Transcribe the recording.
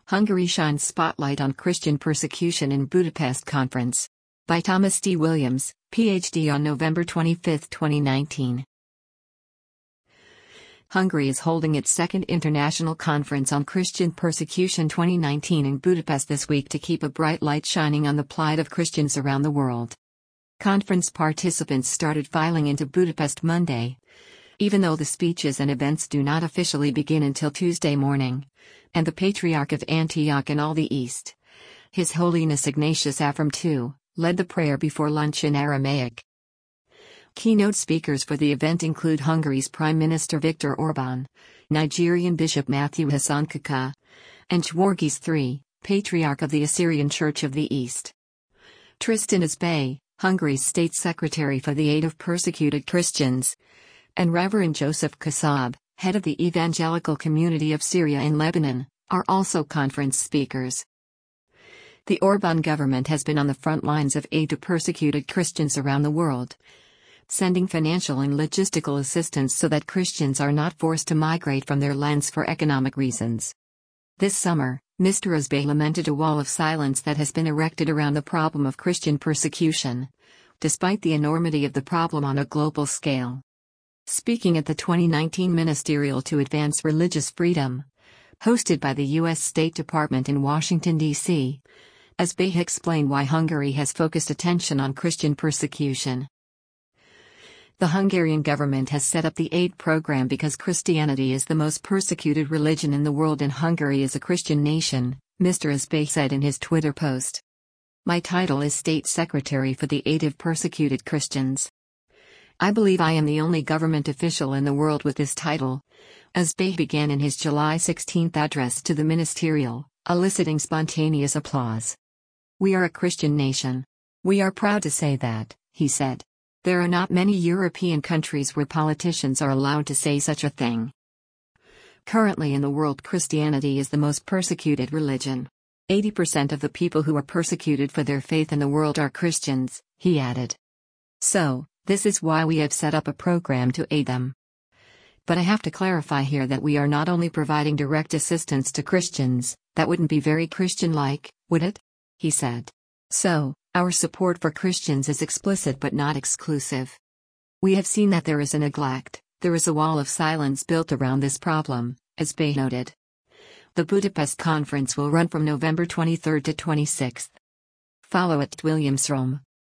Hungary shines spotlight on Christian persecution in Budapest conference. By Thomas D. Williams, Ph.D. on November 25, 2019. Hungary is holding its second International Conference on Christian Persecution 2019 in Budapest this week to keep a bright light shining on the plight of Christians around the world. Conference participants started filing into Budapest Monday, even though the speeches and events do not officially begin until Tuesday morning, and the Patriarch of Antioch and all the East, His Holiness Ignatius Afram II, led the prayer before lunch in Aramaic. Keynote speakers for the event include Hungary's Prime Minister Viktor Orbán, Nigerian Bishop Matthew Hassan Kaka, and Georgios III, Patriarch of the Assyrian Church of the East. Tristan Uzbay, Hungary's State Secretary for the Aid of Persecuted Christians, and Reverend Joseph Kasab, head of the Evangelical Community of Syria and Lebanon, are also conference speakers. The Orbán government has been on the front lines of aid to persecuted Christians around the world, sending financial and logistical assistance so that Christians are not forced to migrate from their lands for economic reasons. This summer, Mr. Uzbay lamented a wall of silence that has been erected around the problem of Christian persecution, despite the enormity of the problem on a global scale. Speaking at the 2019 Ministerial to Advance Religious Freedom, hosted by the U.S. State Department in Washington, D.C., Uzbay explained why Hungary has focused attention on Christian persecution. The Hungarian government has set up the aid program because Christianity is the most persecuted religion in the world and Hungary is a Christian nation, Mr. Uzbay said in his Twitter post. My title is State Secretary for the Aid of Persecuted Christians. I believe I am the only government official in the world with this title, Uzbay began in his July 16 address to the ministerial, eliciting spontaneous applause. We are a Christian nation. We are proud to say that, he said. There are not many European countries where politicians are allowed to say such a thing. Currently in the world, Christianity is the most persecuted religion. 80% of the people who are persecuted for their faith in the world are Christians, he added. So, this is why we have set up a program to aid them. But I have to clarify here that we are not only providing direct assistance to Christians, that wouldn't be very Christian-like, would it? He said. So, our support for Christians is explicit but not exclusive. We have seen that there is a neglect, there is a wall of silence built around this problem, Uzbay noted. The Budapest conference will run from November 23 to 26. Follow @WilliamsRome.